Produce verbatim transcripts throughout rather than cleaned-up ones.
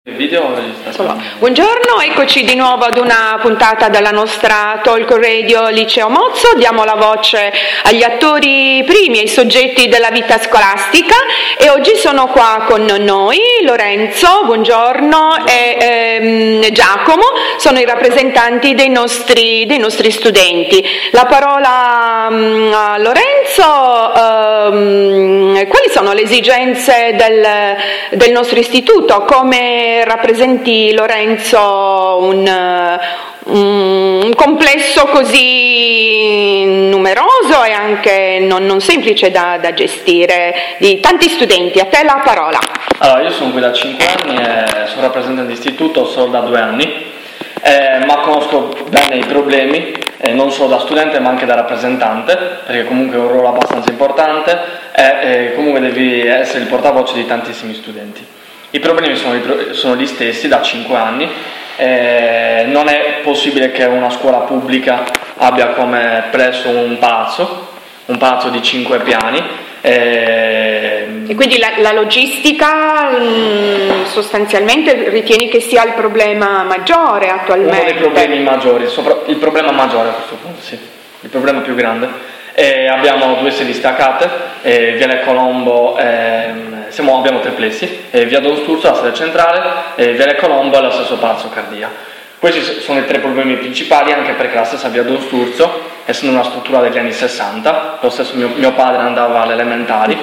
Video Buongiorno, eccoci di nuovo ad una puntata della nostra talk radio Liceo Mozzo. Diamo la voce agli attori primi, ai soggetti della vita scolastica, e oggi sono qua con noi Lorenzo, buongiorno, e ehm, Giacomo, sono i rappresentanti dei nostri, dei nostri studenti. La parola um, a Lorenzo. Um, quali sono le esigenze del, del nostro istituto? Come rappresenti, Lorenzo, un, un complesso così numeroso e anche non, non semplice da, da gestire, di tanti studenti? A te la parola. Allora, io sono qui da cinque anni e sono rappresentante di istituto solo da due anni, eh, ma conosco bene i problemi, eh, non solo da studente ma anche da rappresentante, perché comunque è un ruolo abbastanza importante e eh, comunque devi essere il portavoce di tantissimi studenti. I problemi sono, sono gli stessi da cinque anni, eh, non è possibile che una scuola pubblica abbia come presso un palazzo, un palazzo di cinque piani. Eh, e quindi la, la logistica mh, sostanzialmente ritieni che sia il problema maggiore attualmente? Uno dei problemi maggiori, sopra, il problema maggiore a questo punto, sì, il problema più grande. Eh, abbiamo due sedi staccate, eh, Viale Colombo, eh, siamo, abbiamo tre plessi, eh, Via Don Sturzo, la sede centrale, eh, Viale Colombo e lo stesso Palazzo Cardia. Questi sono i tre problemi principali, anche perché la stessa Via Don Sturzo, essendo una struttura degli anni sessanta, lo stesso mio, mio padre andava alle elementari,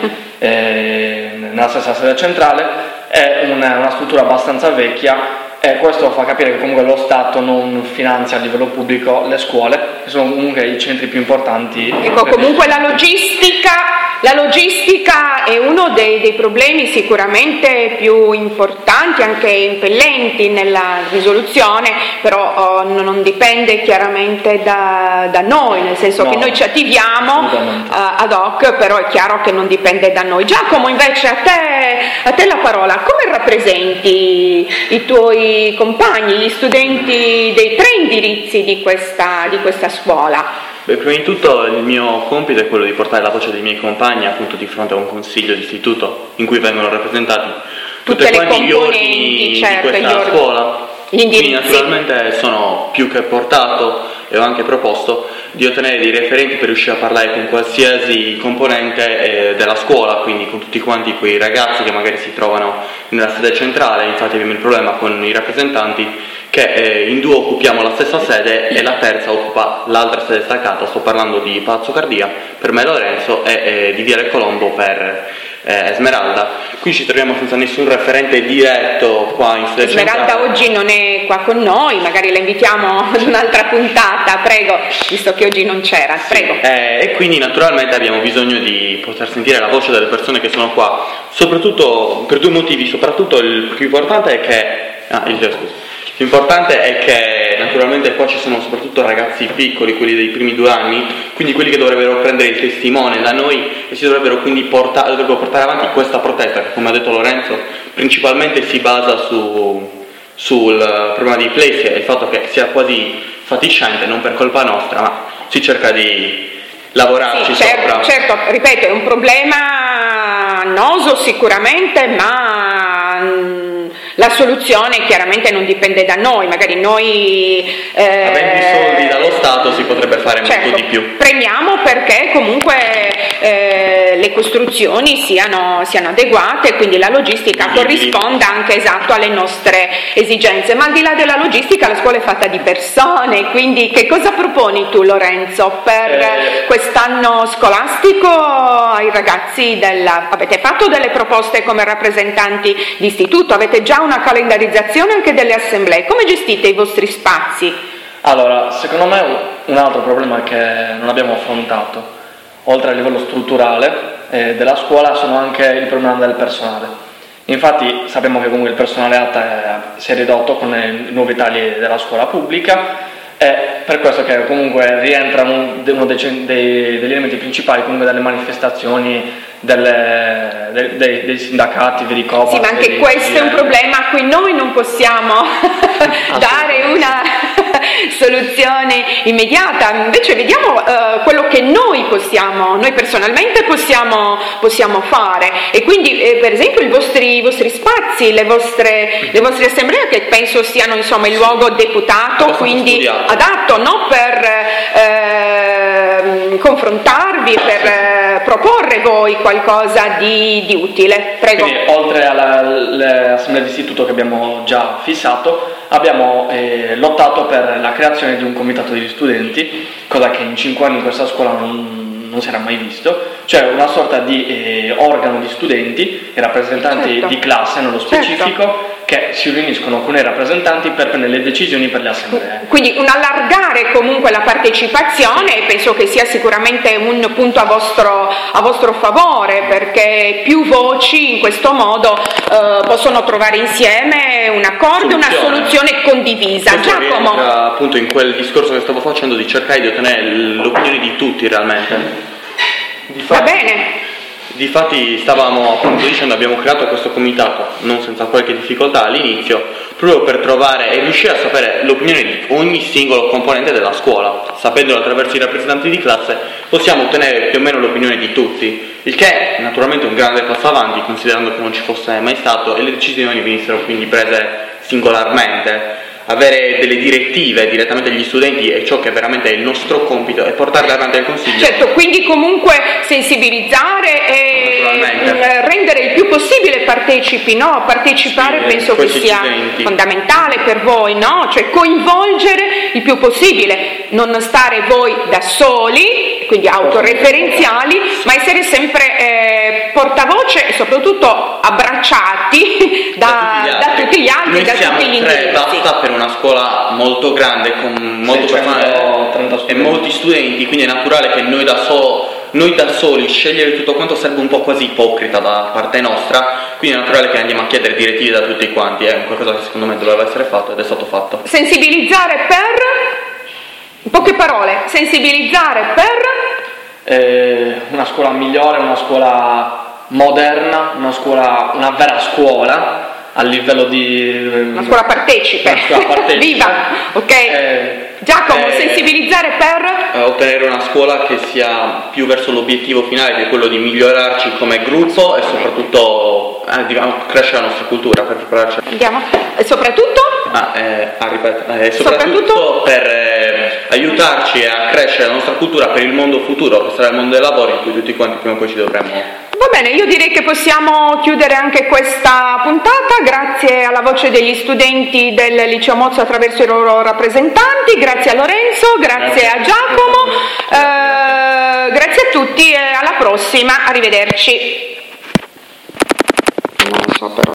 eh, nella stessa sede centrale, è una, una struttura abbastanza vecchia. E questo fa capire che comunque lo Stato non finanzia a livello pubblico le scuole, che sono comunque i centri più importanti. Ecco, comunque la logistica, la logistica è uno dei, dei problemi sicuramente più importanti, anche impellenti nella risoluzione, però oh, non dipende chiaramente da, da noi, nel senso no, che noi ci attiviamo uh, ad hoc, però è chiaro che non dipende da noi. Giacomo, invece, a te, a te la parola. Come rappresenti i tuoi compagni, gli studenti dei tre indirizzi di questa, di questa scuola? Beh, prima di tutto il mio compito è quello di portare la voce dei miei compagni appunto di fronte a un consiglio di istituto in cui vengono rappresentati tutte le componenti, gli ordini certo, di questa ordini. scuola. Quindi naturalmente sono più che portato e ho anche proposto di ottenere dei referenti per riuscire a parlare con qualsiasi componente eh, della scuola, quindi con tutti quanti quei ragazzi che magari si trovano nella sede centrale. Infatti abbiamo il problema con i rappresentanti che eh, in due occupiamo la stessa sede e la terza occupa l'altra sede staccata. Sto parlando di Palazzo Cardia per me Lorenzo e eh, di Viale Colombo per eh, Esmeralda. Qui ci troviamo senza nessun referente diretto qua in sede Esmeralda centrale. Oggi non è qua con noi, magari la invitiamo ad un'altra puntata, prego, visto che oggi non c'era, prego. Eh, e quindi naturalmente abbiamo bisogno di poter sentire la voce delle persone che sono qua, soprattutto per due motivi. Soprattutto il più importante è che ah, il, scusa. il più importante è che naturalmente qua ci sono soprattutto ragazzi piccoli, quelli dei primi due anni, quindi quelli che dovrebbero prendere il testimone da noi e si dovrebbero quindi portare, dovrebbero portare avanti questa protesta che, come ha detto Lorenzo, principalmente si basa su sul problema dei plessi e il fatto che sia quasi fatiscente, non per colpa nostra, ma si cerca di lavorarci sì, certo, sopra. Certo, ripeto, è un problema annoso sicuramente, ma mh, la soluzione chiaramente non dipende da noi, magari noi eh, avendo i soldi dallo Stato si potrebbe fare certo, molto di più. Premiamo perché comunque eh, le costruzioni siano, siano adeguate, quindi la logistica corrisponda anche esatto alle nostre esigenze. Ma al di là della logistica la scuola è fatta di persone, quindi che cosa proponi tu, Lorenzo, per eh, quest'anno scolastico ai ragazzi della... Avete fatto delle proposte come rappresentanti di istituto, avete già una calendarizzazione anche delle assemblee, come gestite i vostri spazi? Allora, secondo me un altro problema che non abbiamo affrontato, oltre a livello strutturale eh, della scuola, sono anche il problema del personale. Infatti sappiamo che comunque il personale A T A si è ridotto con i nuovi tagli della scuola pubblica, e per questo che comunque rientra uno dei, dei, degli elementi principali comunque delle manifestazioni delle, dei, dei, dei sindacati, vi ricordo. Sì, ma anche dei, questo dei, è un problema a cui noi non possiamo dare una soluzione soluzione immediata, invece vediamo eh, quello che noi possiamo, noi personalmente possiamo, possiamo fare, e quindi eh, per esempio i vostri, i vostri spazi, le vostre, le vostre assemblee, che penso siano insomma il luogo deputato, quindi studiato, adatto, no? Per eh, confrontarvi, per eh, proporre voi qualcosa di, di utile. Prego. Quindi, oltre alle assemblee di istituto che abbiamo già fissato, abbiamo eh, lottato per la creazione di un comitato degli studenti, cosa che in cinque anni in questa scuola non, non si era mai visto, cioè una sorta di eh, organo di studenti e rappresentanti certo. di classe nello specifico, certo. che si riuniscono con i rappresentanti per prendere le decisioni per le assemblee. Quindi un allargare comunque la partecipazione, sì. penso che sia sicuramente un punto a vostro, a vostro favore, perché più voci in questo modo eh, possono trovare insieme un accordo, soluzione. una soluzione condivisa. Questo Giacomo. rientra appunto in quel discorso che stavo facendo di cercare di ottenere l'opinione di tutti realmente. Di Va bene. Difatti stavamo appunto dicendo, abbiamo creato questo comitato non senza qualche difficoltà all'inizio, proprio per trovare e riuscire a sapere l'opinione di ogni singolo componente della scuola. Sapendolo attraverso i rappresentanti di classe possiamo ottenere più o meno l'opinione di tutti, il che è naturalmente un grande passo avanti, considerando che non ci fosse mai stato e le decisioni venissero quindi prese singolarmente. Avere delle direttive direttamente agli studenti è ciò che veramente è il nostro compito, e portarle avanti al Consiglio. Certo, quindi comunque sensibilizzare e rendere il più possibile partecipi, no? Partecipare sì, penso che sia studenti. fondamentale per voi, no? Cioè coinvolgere il più possibile, non stare voi da soli, quindi autoreferenziali, ma essere sempre eh, portavoce e soprattutto abbracciati da, da tutti gli altri, da tutti gli indirizzi. Basta per una scuola molto grande con molto personale e molti studenti, quindi è naturale che noi da, solo, noi da soli scegliere tutto quanto sarebbe un po' quasi ipocrita da parte nostra, quindi è naturale che andiamo a chiedere direttive da tutti quanti, è qualcosa che secondo me doveva essere fatto ed è stato fatto. Sensibilizzare per, in poche parole, sensibilizzare per eh, una scuola migliore, una scuola moderna, una scuola, una vera scuola a livello di una scuola partecipe, una scuola partecipe. Viva, ok? Eh, Giacomo, eh, ottenere per ottenere una scuola che sia più verso l'obiettivo finale, che è quello di migliorarci come gruppo e soprattutto eh, diciamo, crescere la nostra cultura per prepararci. Andiamo. E soprattutto? Ah, eh, ah, ripeto, eh, soprattutto, soprattutto per eh, aiutarci a crescere la nostra cultura per il mondo futuro, che sarà il mondo del lavoro in cui tutti quanti prima o poi ci dovremmo. Va bene, io direi che possiamo chiudere anche questa puntata, grazie alla voce degli studenti del Liceo Mozzo attraverso i loro rappresentanti, grazie a Lorenzo, grazie, grazie. a Giacomo, eh, grazie a tutti e alla prossima, arrivederci. Non so però.